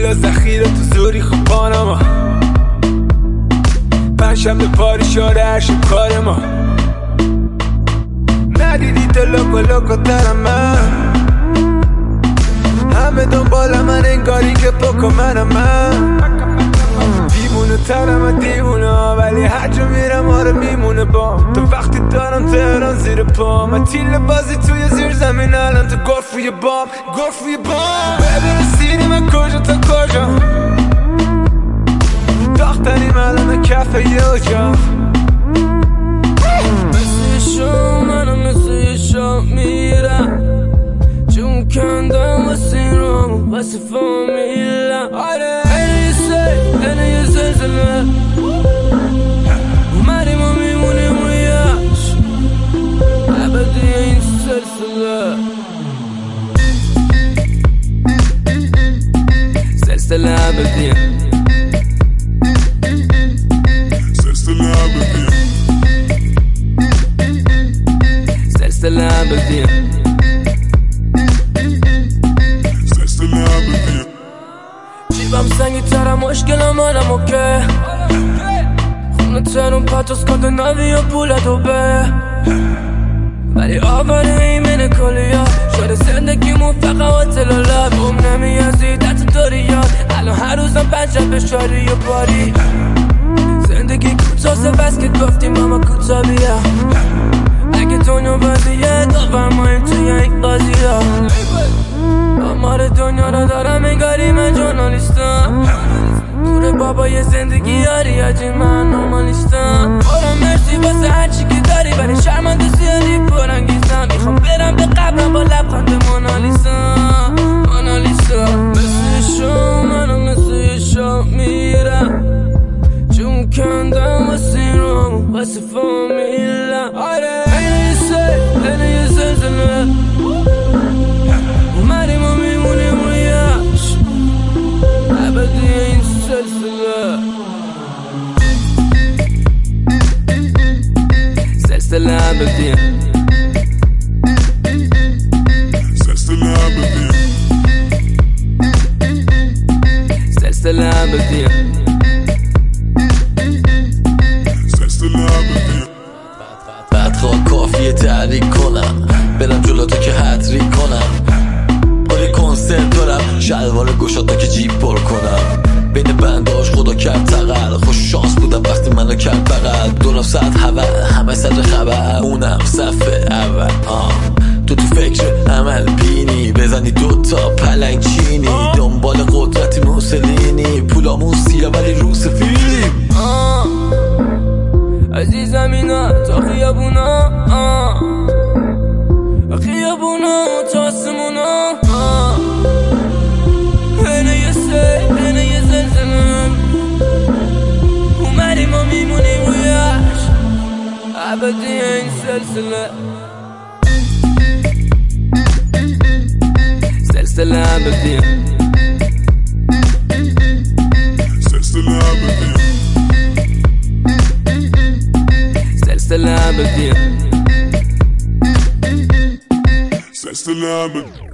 دل ذخیره تو زوری خوب پانما پنجشنبه پاری شاره شب کار ما ندیدی تو لوکو لوکو ترم من همه دنبال من انگاری که پوکو منم من دیوونه ترم دیوونه ولی هر جا میرم آره میمونه بام تو وقتی دارم تهران زیر پام من تیل بازی توی زیر زمین الان تو گرف روی بام ببین سیری من کجا تا کجا داختنیم الان کف یه جا مثل شام منم مثل شام میرم جون کندم واسه این رام واسه فامیلم اینه یه زلزله اومدیم و میمونیم رویش ابدی این سلسله سلسله ابدیه سلسله ابدیه جیبم سنگی ترم مشکلم منم اوکه خونه ترون پاتوس کنده نوی و پولتو به ولی آواره ایمن کلیا شده زندگیمون فقط هتل و لب بوم نمیازی دست داریا الان هر روزم پنجشنبه شاری و باری زندگی کوتاسه بس که گفتی ماما کوتا بیا اگه دنیا بازیه داورماییم توی یک بازی ها آمار دنیا رو دارم انگاری من جورنالیستم دور بابای زندگی یاری آجی من نورمالیستم برام مرسی واسه هرچی که داری ولی شرمنده زیادی پرانگیزم میخوام برم به قبرم با لبخند مونالیسا مثل شام منم مثل شام میرم جون کندم واسه این رام واسه فامیلم اینه یه زلزله اومدیم و میمونیم رویش ابدی این سلسله سلسله ابدیه سلسله ابدیه بدخواه کافیه تحریک کنم برم جلو تو که حتری کنم باید کنسرت دارم شلوار گشاتا که جیب پر کنم بین بنداش خدا کرد تقل خوش شانس بودم وقتی منو کرد بغل دورم ساعت همه صدر خبر اونم صفحه اول تو فکر عمل بینی بزنی دوتا پلنگ چینی دنبال قدرتی موسلینی پولامون سیاه ولی رو سفید عزیزم اینا تا خیابونا خیابونا تا آسمونا اینه یه زلزله اومدیم و میمونیم رویش ابدی این سلسله سلسله ابدیه سلسله ابدیه سلسله ابدیه